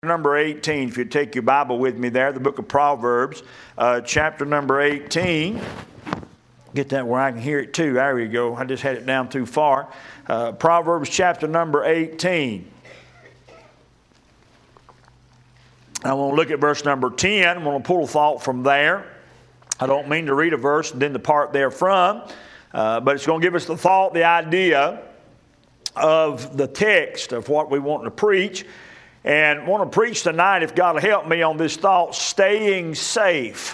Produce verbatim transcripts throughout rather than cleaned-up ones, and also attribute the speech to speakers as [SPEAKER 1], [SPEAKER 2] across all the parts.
[SPEAKER 1] Number eighteen, if you take your Bible with me there, the book of Proverbs, uh, chapter number eighteen. Get that where I can hear it too. There we go. I just had it down too far. Uh, Proverbs chapter number eighteen. I want to look at verse number ten. I'm going to pull a thought from there. I don't mean to read a verse and then the part therefrom, uh, but it's going to give us the thought, the idea of the text of what we want to preach. And I want to preach tonight, if God will help me, on this thought, staying safe.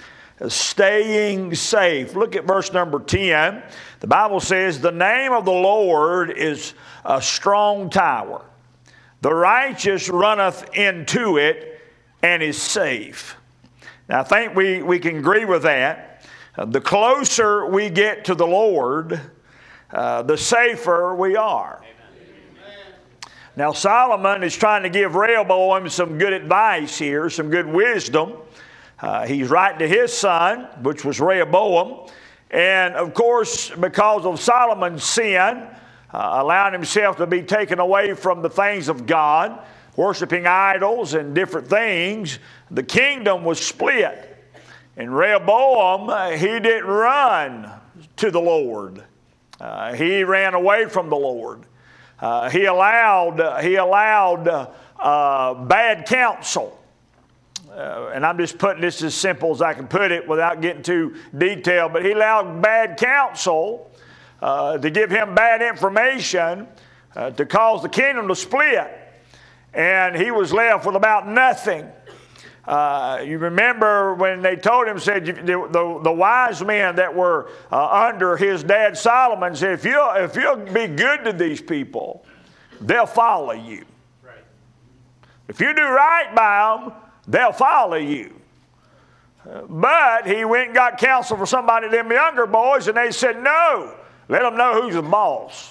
[SPEAKER 1] Staying safe. Look at verse number ten. The Bible says, the name of the Lord is a strong tower. The righteous runneth into it and is safe. Now I think we, we can agree with that. Uh, the closer we get to the Lord, uh, the safer we are. Now Solomon is trying to give Rehoboam some good advice here, some good wisdom. Uh, he's writing to his son, which was Rehoboam. And of course, because of Solomon's sin, uh, allowing himself to be taken away from the things of God, worshiping idols and different things, the kingdom was split. And Rehoboam, uh, he didn't run to the Lord. Uh, he ran away from the Lord. Uh, he allowed, uh, he allowed uh, uh, bad counsel. Uh, and I'm just putting this as simple as I can put it without getting too detailed. But he allowed bad counsel uh, to give him bad information uh, to cause the kingdom to split. And he was left with about nothing. Uh, you remember when they told him, said the, the, the wise men that were uh, under his dad Solomon said, if you'll, if you'll be good to these people, they'll follow you. Right. If you do right by them, they'll follow you. Uh, but he went and got counsel for somebody of them younger boys, and they said, no, let them know who's the boss.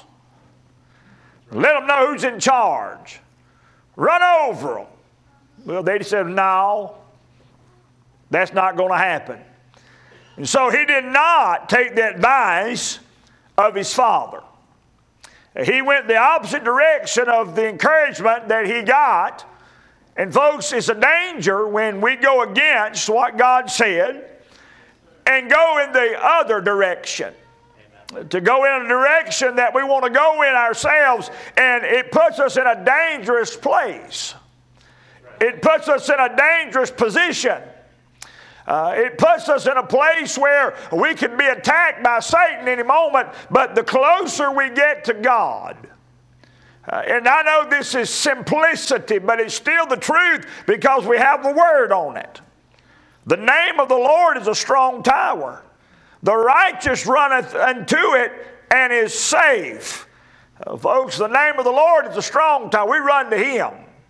[SPEAKER 1] Let them know who's in charge. Run over them. Well, they said, no, that's not going to happen. And so he did not take the advice of his father. He went the opposite direction of the encouragement that he got. And folks, it's a danger when we go against what God said and go in the other direction. Amen. To go in a direction that we want to go in ourselves, and it puts us in a dangerous place. It puts us in a dangerous position. Uh, it puts us in a place where we can be attacked by Satan any moment, but the closer we get to God. Uh, and I know this is simplicity, but it's still the truth because we have the Word on it. The name of the Lord is a strong tower. The righteous runneth unto it and is safe. Uh, folks, the name of the Lord is a strong tower. We run to Him.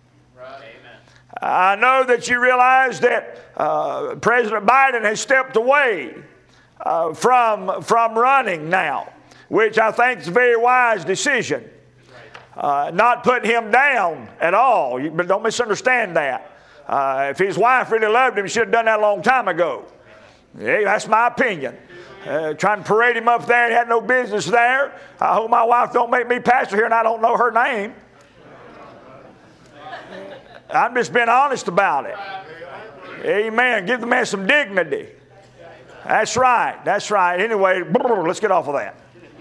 [SPEAKER 1] I know that you realize that uh, President Biden has stepped away uh, from, from running now, which I think is a very wise decision. Uh, not putting him down at all, but don't misunderstand that. Uh, if his wife really loved him, she should have done that a long time ago. Yeah, that's my opinion. Uh, trying to parade him up there, he had no business there. I hope my wife don't make me pastor here and I don't know her name. I'm just being honest about it. Amen. Give the man some dignity. That's right. That's right. Anyway, let's get off of that.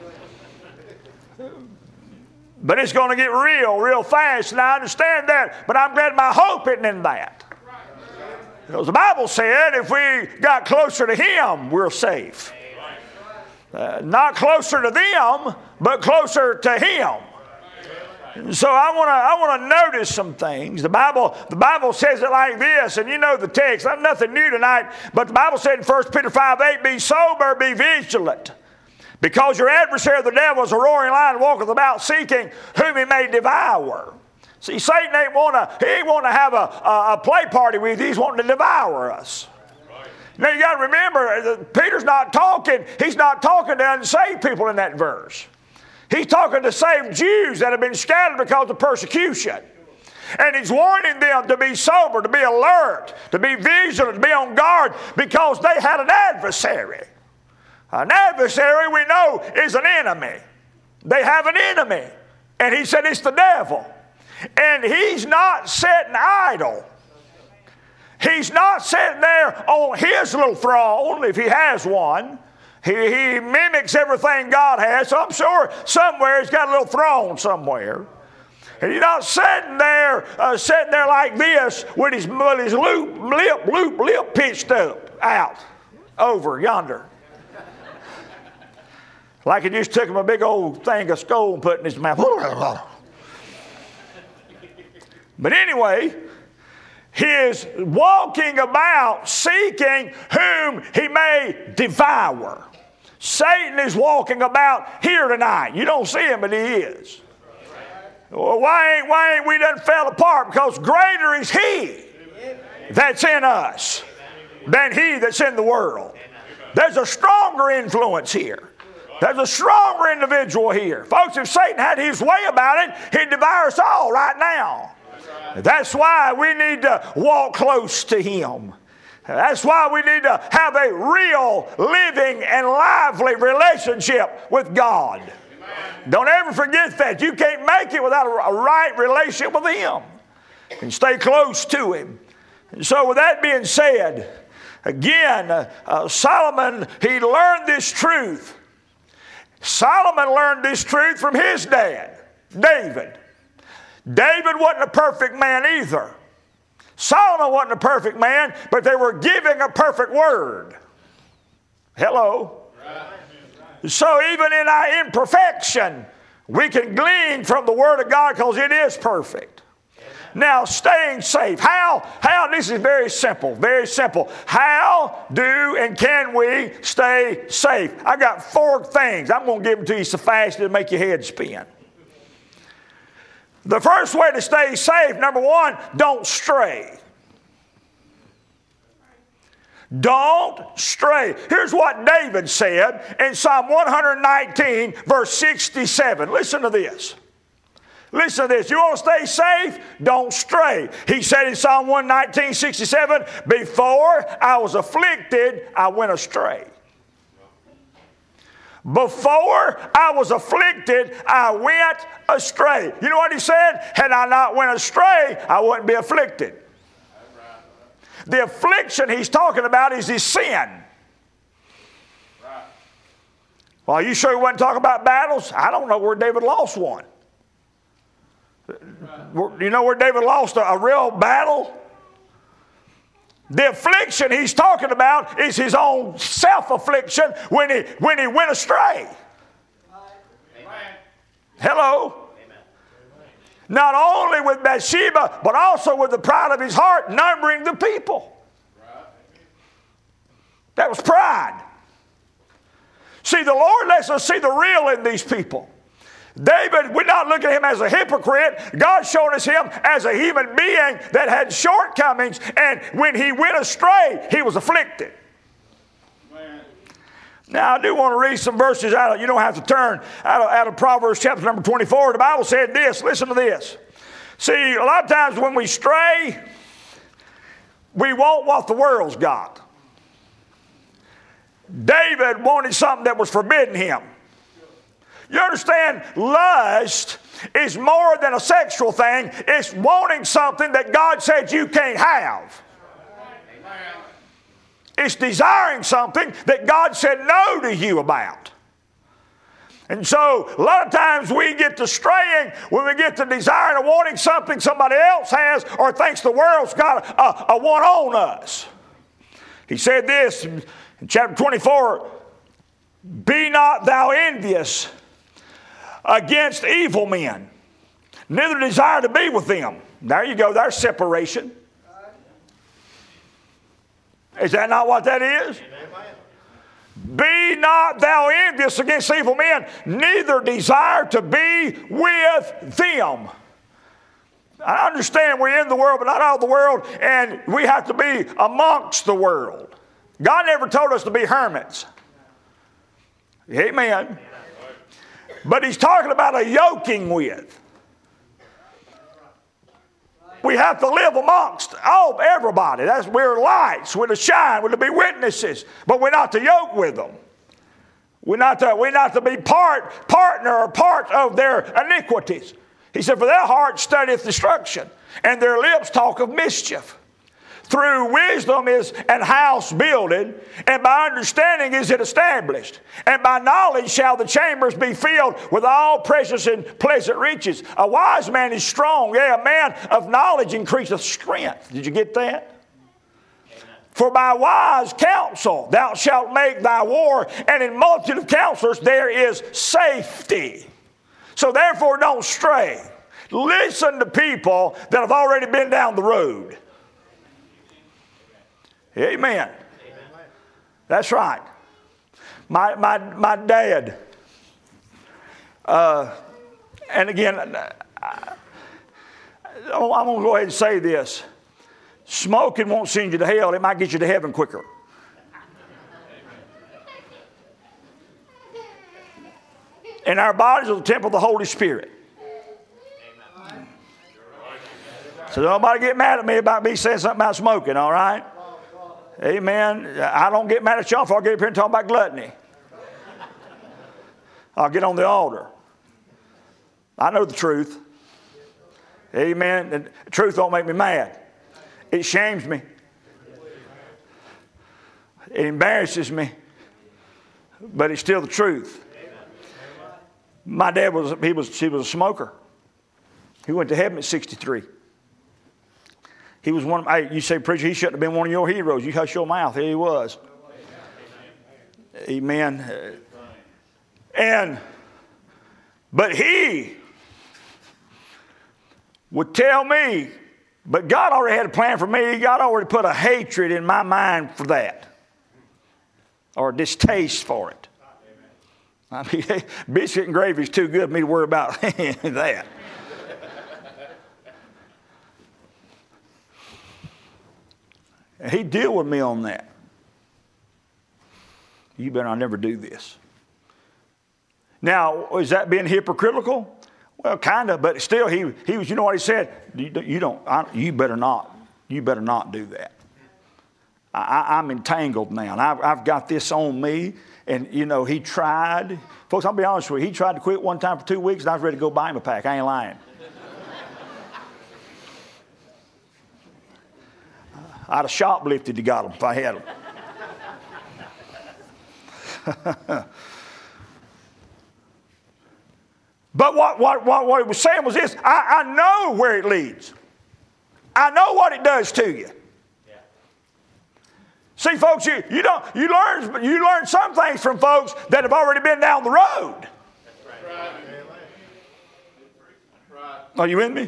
[SPEAKER 1] But it's going to get real, real fast, and I understand that. But I'm glad my hope isn't in that. Because the Bible said if we got closer to Him, we're safe. Uh, not closer to them, but closer to Him. So I want to I want to notice some things. The Bible the Bible says it like this, and you know the text. I'm nothing new tonight, but the Bible said in First Peter five eight, be sober, be vigilant, because your adversary the devil is a roaring lion, walketh about seeking whom he may devour. See, Satan ain't want to he ain't want to have a, a, a play party with you. He's wanting to devour us. Now you got to remember, Peter's not talking. He's not talking to unsaved people in that verse. He's talking to saved Jews that have been scattered because of persecution. And he's warning them to be sober, to be alert, to be vigilant, to be on guard, because they had an adversary. An adversary, we know, is an enemy. They have an enemy. And he said it's the devil. And he's not sitting idle. He's not sitting there on his little throne, if he has one. He, he mimics everything God has. So I'm sure somewhere he's got a little throne somewhere. And he's not sitting there, uh, sitting there like this with his, with his loop, lip, loop, lip pitched up, out, over yonder. Like he just took him a big old thing of skull and put in his mouth. But anyway, he is walking about seeking whom he may devour. Satan is walking about here tonight. You don't see him, but he is. Well, why ain't, why ain't we done fell apart? Because greater is he that's in us than he that's in the world. There's a stronger influence here. There's a stronger individual here. Folks, if Satan had his way about it, he'd devour us all right now. That's why we need to walk close to him. That's why we need to have a real, living, and lively relationship with God. Don't ever forget that. You can't make it without a right relationship with him. And stay close to him. And so with that being said, again, uh, uh, Solomon, he learned this truth. Solomon learned this truth from his dad, David. David wasn't a perfect man either. Solomon wasn't a perfect man, but they were giving a perfect word. Hello? Right. So even in our imperfection, we can glean from the word of God because it is perfect. Now, staying safe. How? How? This is very simple. Very simple. How do and can we stay safe? I got four things. I'm going to give them to you so fast it'll make your head spin. The first way to stay safe, number one, don't stray. Don't stray. Here's what David said in Psalm one nineteen, verse sixty-seven. Listen to this. Listen to this. You want to stay safe? Don't stray. He said in Psalm one nineteen, sixty-seven, before I was afflicted, I went astray. Before I was afflicted, I went astray. You know what he said? Had I not went astray, I wouldn't be afflicted. The affliction he's talking about is his sin. Well, are you sure he wasn't talking about battles? I don't know where David lost one. You know where David lost a, a real battle? The affliction he's talking about is his own self-affliction when he, when he went astray. Amen. Hello? Amen. Not only with Bathsheba, but also with the pride of his heart, numbering the people. That was pride. See, the Lord lets us see the real in these people. David, we're not looking at him as a hypocrite. God's showing us him as a human being that had shortcomings, and when he went astray, he was afflicted. Man. Now, I do want to read some verses out of, you don't have to turn, out of, out of Proverbs chapter number twenty-four. The Bible said this, listen to this. See, a lot of times when we stray, we want what the world's got. David wanted something that was forbidden him. You understand, lust is more than a sexual thing. It's wanting something that God said you can't have. Amen. It's desiring something that God said no to you about. And so, a lot of times we get to straying when we get to desiring or wanting something somebody else has or thinks the world's got a, a one on us. He said this in chapter twenty-four, be not thou envious against evil men, neither desire to be with them. There you go, there's separation. Is that not what that is? Be not thou envious against evil men, neither desire to be with them. I understand we're in the world, but not out of the world, and we have to be amongst the world. God never told us to be hermits. Amen. But he's talking about a yoking with. We have to live amongst all everybody. That's we're lights. We're to shine. We're to be witnesses. But we're not to yoke with them. We're not to, we're not to be part partner or part of their iniquities. He said, for their heart studieth destruction, and their lips talk of mischief. Through wisdom is an house builded, and by understanding is it established. And by knowledge shall the chambers be filled with all precious and pleasant riches. A wise man is strong, yea, a man of knowledge increaseth strength. Did you get that? For by wise counsel thou shalt make thy war, and in multitude of counselors there is safety. So therefore don't stray. Listen to people that have already been down the road. Amen. That's right. My my my dad. Uh, and again, I, I'm going to go ahead and say this. Smoking won't send you to hell. It might get you to heaven quicker. And our bodies are the temple of the Holy Spirit. So don't nobody get mad at me about me saying something about smoking, all right? Amen. I don't get mad at y'all if I get up here and talk about gluttony. I'll get on the altar. I know the truth. Amen. And the truth don't make me mad. It shames me. It embarrasses me. But it's still the truth. My dad was he was he was a smoker. He went to heaven at sixty-three. He was one of, hey, you say, preacher, he shouldn't have been one of your heroes. You hush your mouth. Here he was. Amen. And, but he would tell me, but God already had a plan for me. God already put a hatred in my mind for that. Or a distaste for it. I mean, biscuit and gravy is too good for me to worry about that. And he'd deal with me on that. You better not never do this. Now, is that being hypocritical? Well, kind of, but still, he he was. You know what he said? You, you don't. I, you better not. You better not do that. I, I'm entangled now, and I've, I've got this on me. And you know, he tried. Folks, I'll be honest with you. He tried to quit one time for two weeks, and I was ready to go buy him a pack. I ain't lying. I'd have shoplifted to got them if I had them. But what, what, what, what he was saying was this. I, I know where it leads. I know what it does to you. Yeah. See, folks, you, you, don't, you, learn, you learn some things from folks that have already been down the road. That's right. Right. Are you with me?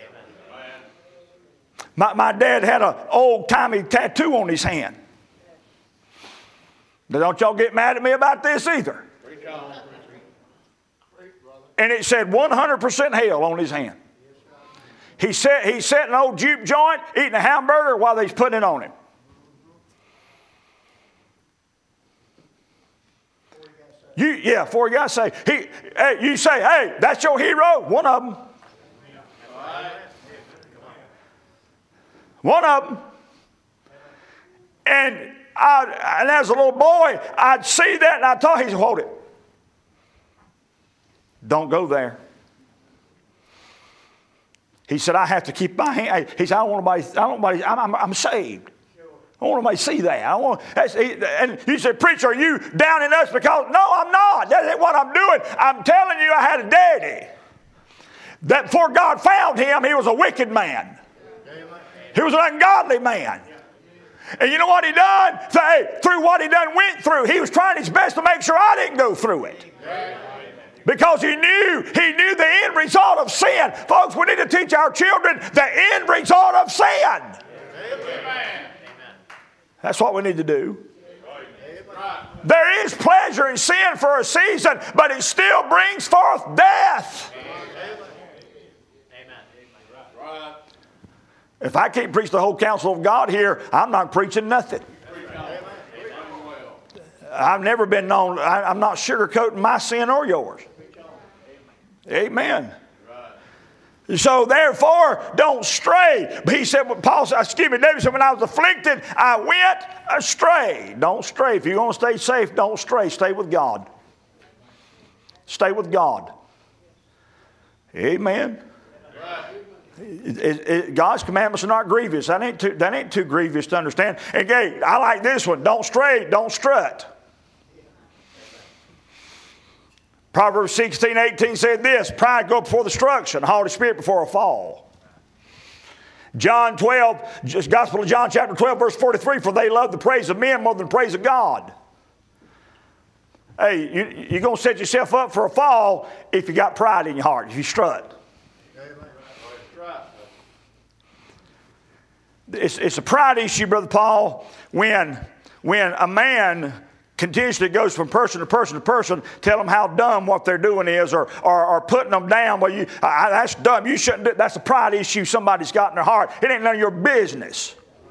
[SPEAKER 1] My, my dad had an old-timey tattoo on his hand. Now, don't y'all get mad at me about this either. And it said one hundred percent hell on his hand. He sat, he sat in an old juke joint eating a hamburger while they was putting it on him. You, yeah, before you guys say, he, hey, you say, hey, that's your hero? One of them. One of them. And, I, and as a little boy, I'd see that and I'd tell him, hold it. Don't go there. He said, I have to keep my hand. He said, I don't want nobody, I don't want nobody, I'm, I'm, I'm saved. I don't want nobody to see that. I don't want, that's, and you said, preacher, are you downing us because, no, I'm not. That ain't what I'm doing. I'm telling you, I had a daddy that before God found him, he was a wicked man. He was an ungodly man. And you know what he done? Hey, through what he done went through, he was trying his best to make sure I didn't go through it. Because he knew, he knew the end result of sin. Folks, we need to teach our children the end result of sin. Amen. That's what we need to do. There is pleasure in sin for a season, but it still brings forth death. If I can't preach the whole counsel of God here, I'm not preaching nothing. I've never been known, I, I'm not sugarcoating my sin or yours. Amen. So therefore, don't stray. But he said, Paul said, excuse me, David said, when I was afflicted, I went astray. Don't stray. If you're going to stay safe, don't stray. Stay with God. Stay with God. Amen. It, it, it, God's commandments are not grievous. That ain't, too, that ain't too grievous to understand. And again, I like this one. Don't stray, don't strut. Proverbs sixteen, eighteen said this, pride go before destruction, haughty spirit before a fall. John twelve, Gospel of John chapter twelve, verse forty-three, for they love the praise of men more than the praise of God. Hey, you, you're going to set yourself up for a fall if you got pride in your heart, if you strut. It's, it's a pride issue, Brother Paul, when, when a man continuously goes from person to person to person, tell them how dumb what they're doing is, or, or, or putting them down. Well, you, I, that's dumb. You shouldn't do. That's a pride issue somebody's got in their heart. It ain't none of your business.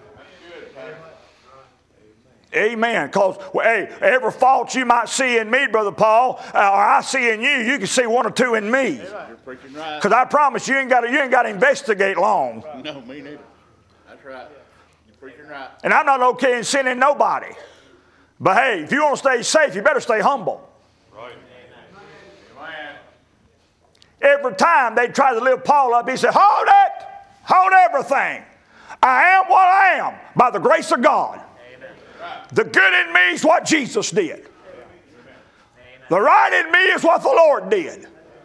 [SPEAKER 1] Amen. Because, well, hey, every fault you might see in me, Brother Paul, uh, or I see in you, you can see one or two in me. Because I promise you ain't got to, you ain't got to investigate long.
[SPEAKER 2] No, me neither. That's right. You're preaching right.
[SPEAKER 1] And I'm not okay in sinning nobody. But hey, if you want to stay safe, you better stay humble.
[SPEAKER 2] Right. Amen.
[SPEAKER 1] Every time they try to lift Paul up, he said, hold it, hold everything. I am what I am by the grace of God. Amen. The good in me is what Jesus did. Amen. The right in me is what the Lord did.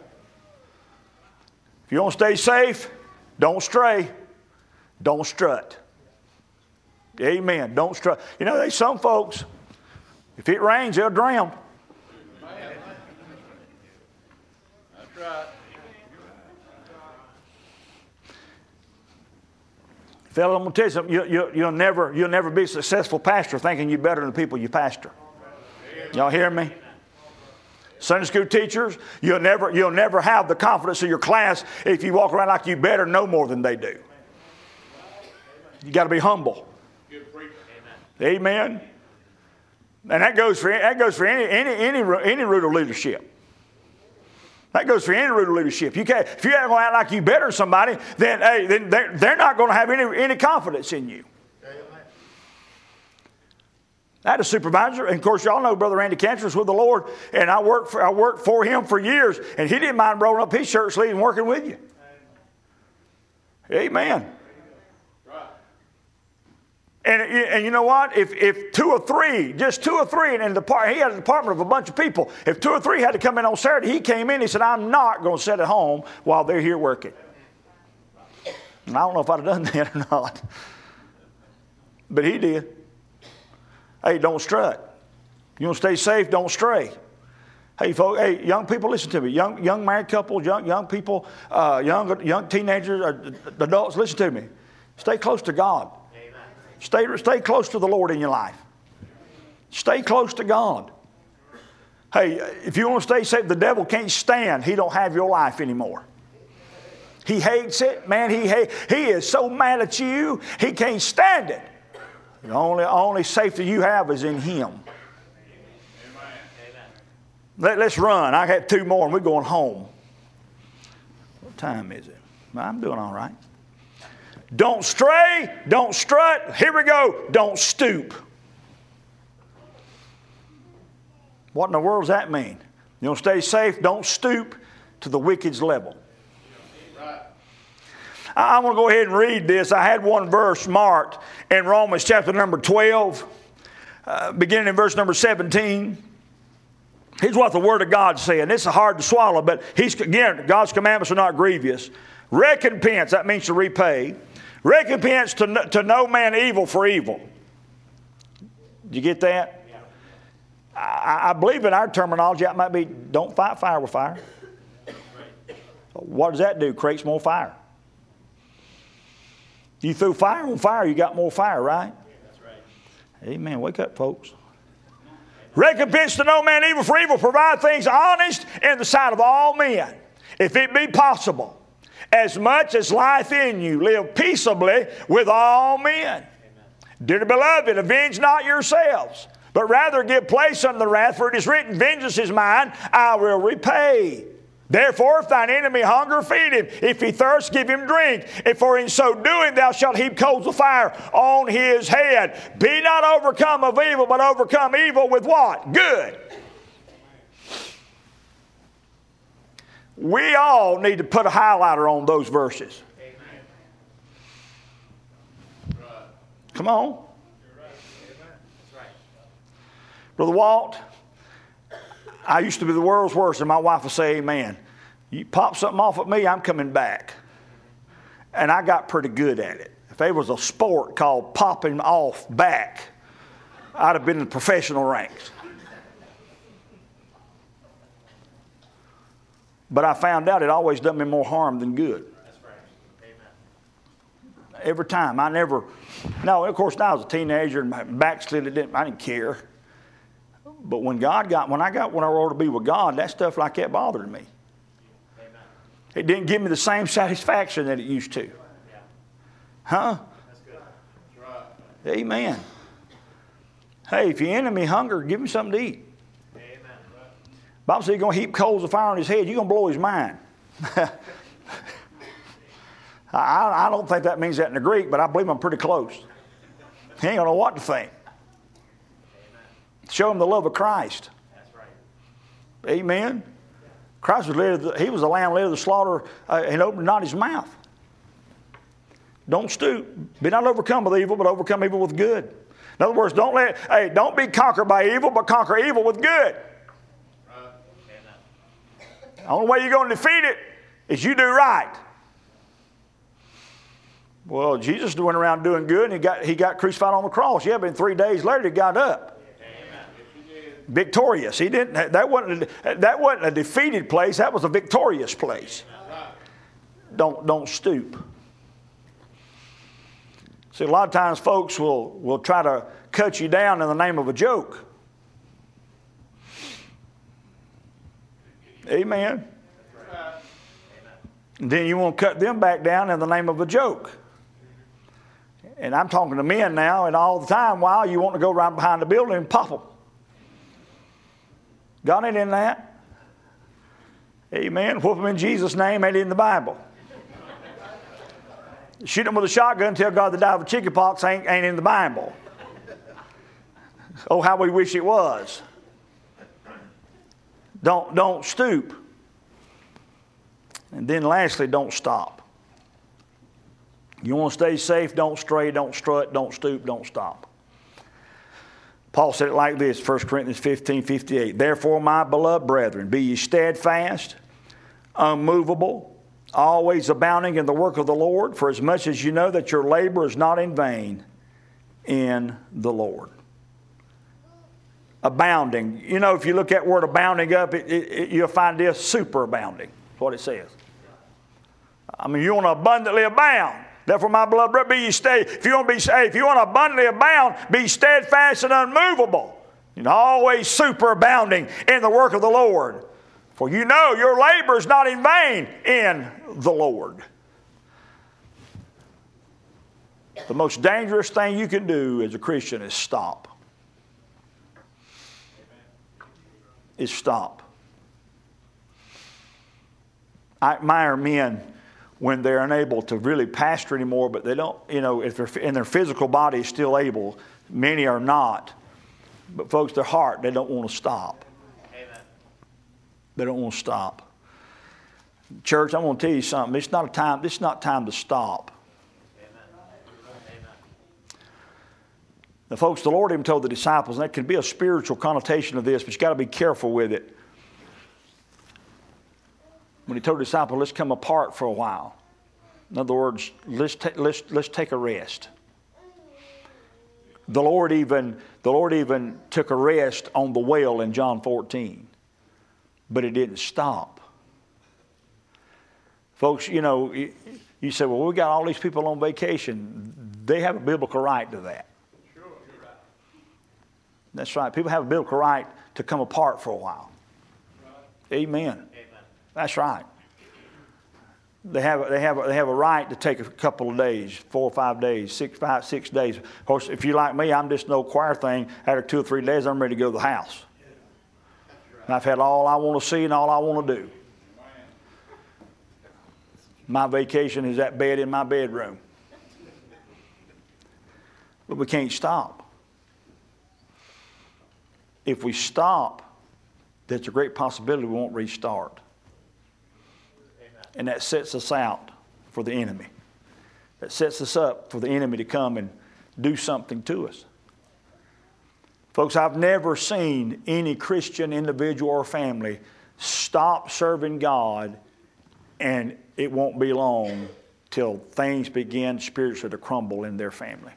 [SPEAKER 1] If you want to stay safe, don't stray, don't strut. Amen. Don't strut. You know, there's some folks, if it rains, they'll drown.
[SPEAKER 2] That's right.
[SPEAKER 1] Fellow, I'm going to tell you something. You, you, you'll, never, you'll never be a successful pastor thinking you're better than the people you pastor. Y'all hear me? Sunday school teachers, you'll never, you'll never have the confidence of your class if you walk around like you better know more than they do. You got to be humble. Amen. And that goes for that goes for any any any any root of leadership. That goes for any root of leadership. You can't, if you act like you better than somebody, then hey, then they're, they're not going to have any any confidence in you. I had a supervisor, and of course y'all know Brother Randy Cantor was with the Lord, and I worked for I worked for him for years, and he didn't mind rolling up his shirt sleeve and working with you. Amen. And, and you know what? If, if two or three, just two or three, and in the part, he had a department of a bunch of people. If two or three had to come in on Saturday, he came in, he said, I'm not going to sit at home while they're here working. And I don't know if I'd have done that or not. But he did. Hey, don't strut. You want to stay safe, don't stray. Hey, folks, hey, young people, listen to me. Young, young married couples, young, young people, uh, young, young teenagers, or adults, listen to me. Stay close to God. Stay, stay close to the Lord in your life. Stay close to God. Hey, if you want to stay safe, the devil can't stand. He don't have your life anymore. He hates it. Man, he, hate, he is so mad at you, he can't stand it. The only, only safety you have is in him. Let, let's run. I have two more and we're going home. What time is it? I'm doing all right. Don't stray, don't strut. Here we go. Don't stoop. What in the world does that mean? You want to stay safe? Don't stoop to the wicked's level. I want to go ahead and read this. I had one verse marked in Romans chapter number twelve, uh, beginning in verse number seventeen. Here's what the Word of God said. This is hard to swallow, but he's, again, God's commandments are not grievous. Recompense, that means to repay. Recompense to no, to no man evil for evil. Did you get that? Yeah. I, I believe in our terminology that might be don't fight fire with fire. Right. What does that do? Creates more fire. You threw fire on fire, you got more fire, right? Yeah, that's right. Amen. Wake up, folks. Recompense to no man evil for evil. Provide things honest in the sight of all men, if it be possible. As much as lieth in you, live peaceably with all men. Amen. Dearly beloved, avenge not yourselves, but rather give place unto the wrath, for it is written, vengeance is mine, I will repay. Therefore, if thine enemy hunger, feed him. If he thirst, give him drink. And for in so doing, thou shalt heap coals of fire on his head. Be not overcome of evil, but overcome evil with what? Good. We all need to put a highlighter on those verses.
[SPEAKER 2] Right.
[SPEAKER 1] Come on. Brother Walt, I used to be the world's worst, and my wife would say amen. You pop something off at me, I'm coming back. And I got pretty good at it. If there was a sport called popping off back, I'd have been in the professional ranks. But I found out it always done me more harm than good.
[SPEAKER 2] That's right. Amen.
[SPEAKER 1] Every time. I never, no, of course, now I was a teenager and my backslid, it didn't, I didn't care. But when God got, when I got when I were to be with God, that stuff like that bothered me.
[SPEAKER 2] Amen.
[SPEAKER 1] It didn't give me the same satisfaction that it used to.
[SPEAKER 2] Yeah.
[SPEAKER 1] Huh?
[SPEAKER 2] That's good. That's right.
[SPEAKER 1] Amen. Hey, if your enemy hunger, give him something to eat.
[SPEAKER 2] Amen.
[SPEAKER 1] Bible says you're going to heap coals of fire on his head. You're going to blow his mind. I, I don't think that means that in the Greek, but I believe I'm pretty close. He ain't going to know what to think. Show him the love of Christ.
[SPEAKER 2] That's right.
[SPEAKER 1] Amen. Christ was led, the, he was the lamb led to the slaughter uh, and opened not his mouth. Don't stoop. Be not overcome with evil, but overcome evil with good. In other words, don't let, hey, don't be conquered by evil, but conquer evil with good.
[SPEAKER 2] Right.
[SPEAKER 1] The only way you're going to defeat it is you do right. Well, Jesus went around doing good, and he got, he got crucified on the cross. Yeah, but in three days later, he got up. Victorious. He didn't. That wasn't. That wasn't a defeated place. That was a victorious place. Don't don't stoop. See, a lot of times folks will will try to cut you down in the name of a joke. Amen. And then you want to cut them back down in the name of a joke. And I'm talking to men now, and all the time, while you want to go right behind the building and pop them. God ain't in that. Amen. Whoop them in Jesus' name ain't in the Bible. Shoot them with a shotgun, tell God to die of chickenpox ain't, ain't in the Bible. Oh, how we wish it was. Don't, don't stoop. And then lastly, don't stop. You want to stay safe, don't stray, don't strut, don't stoop, don't stop. Paul said it like this, First Corinthians fifteen fifty-eight. Therefore, my beloved brethren, be ye steadfast, unmovable, always abounding in the work of the Lord, for as much as you know that your labor is not in vain in the Lord. Abounding. You know, if you look at word abounding up, it, it, it, you'll find this super abounding. That's what it says. I mean, you want to abundantly abound. Therefore, my beloved brethren, be ye stay. If you want to be saved, if you want to abundantly abound, be steadfast and unmovable, and always superabounding in the work of the Lord. For you know your labor is not in vain in the Lord. The most dangerous thing you can do as a Christian is stop. Is stop. I admire men when they're unable to really pastor anymore, but they don't, you know, if they're in their physical body is still able, many are not. But folks, their heart, they don't want to stop.
[SPEAKER 2] Amen.
[SPEAKER 1] They don't want to stop. Church, I'm going to tell you something. It's not a time, this is not time to stop.
[SPEAKER 2] Amen. Amen.
[SPEAKER 1] Now, folks, the Lord even told the disciples, and that could be a spiritual connotation of this, but you got to be careful with it. When he told the disciples, let's come apart for a while. In other words, let's, ta- let's, let's take a rest. The Lord even, the Lord even took a rest on the well in John fourteen. But it didn't stop. Folks, you know, you, you say, well, we got all these people on vacation. They have a biblical right to that.
[SPEAKER 2] Sure, you're right.
[SPEAKER 1] That's right. People have a biblical right to come apart for a while.
[SPEAKER 2] Right.
[SPEAKER 1] Amen.
[SPEAKER 2] Amen.
[SPEAKER 1] That's right. They have, they, have, they have a right to take a couple of days, four or five days, six, five, six days. Of course, if you're like me, I'm just no choir thing. After two or three days, I'm ready to go to the house. And I've had all I want to see and all I want to do. My vacation is that bed in my bedroom. But we can't stop. If we stop, there's a great possibility we won't restart. and that sets us out for the enemy. That sets us up for the enemy to come and do something to us. Folks, I've never seen any Christian individual or family stop serving God and it won't be long till things begin spiritually to crumble in their family.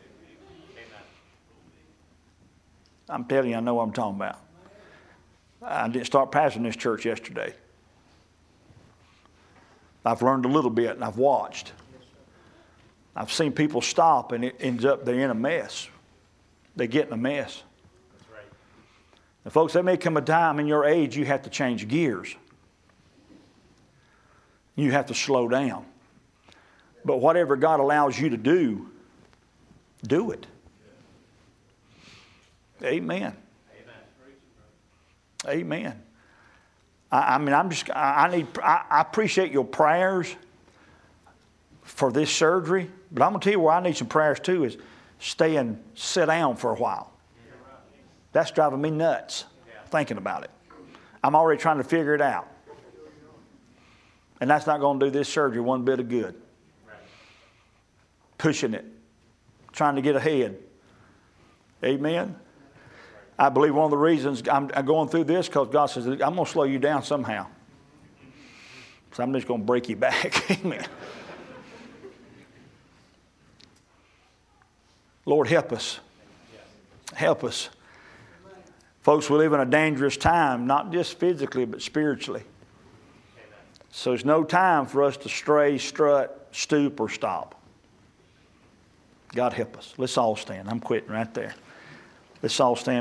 [SPEAKER 1] I'm telling you, I know what I'm talking about. I didn't start pastoring this church yesterday. I've learned a little bit and I've watched. I've seen people stop and it ends up they're in a mess. They get in a mess.
[SPEAKER 3] That's right.
[SPEAKER 1] And folks, there may come a time in your age you have to change gears. You have to slow down. But whatever God allows you to do, do it. Amen. Amen. Amen. I, I mean, I'm just, I, I need, I, I appreciate your prayers for this surgery, but I'm going to tell you where I need some prayers too is stay and sit down for a while. That's driving me nuts thinking about it. I'm already trying to figure it out. And that's not going to do this surgery one bit of good. Pushing it, trying to get ahead. Amen. I believe one of the reasons I'm going through this because God says, I'm going to slow you down somehow. So I'm just going to break you back. Amen. Lord, help us. Help us. Folks, we live in a dangerous time, not just physically, but spiritually. So there's no time for us to stray, strut, stoop, or stop. God help us. Let's all stand. I'm quitting right there. Let's all stand.